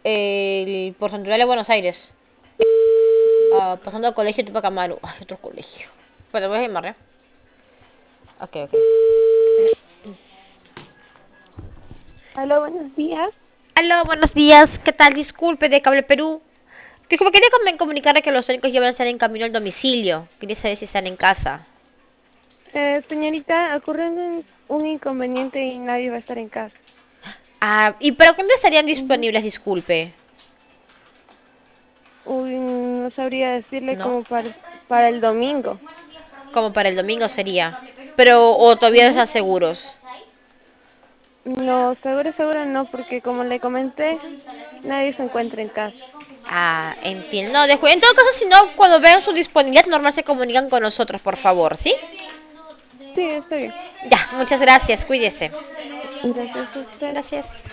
Por Santural de Buenos Aires. Pasando al colegio Tupac Amaru. Ay, otro colegio. Pero voy a llamar, ¿eh? Ok, ok. Aló, buenos días. Aló, buenos días. ¿Qué tal? Disculpe, de Cable Perú. Disculpe, quería comunicarle que los técnicos ya van a estar en camino al domicilio. Quería saber si están en casa. Señorita, ocurrió un inconveniente y nadie va a estar en casa. ¿Y para cuándo estarían Ujú. disponibles? Disculpe. Uy, no sabría decirle ¿No? como para el domingo. Como para el domingo sería. Pero, o todavía no Ujú. están seguros. No, seguro no, porque como le comenté, nadie se encuentra en casa. Entiendo. No, en todo caso, si no, cuando vean su disponibilidad normal se comunican con nosotros, por favor, ¿sí? Sí, está bien. Ya, muchas gracias. Cuídese. Gracias a usted. Gracias.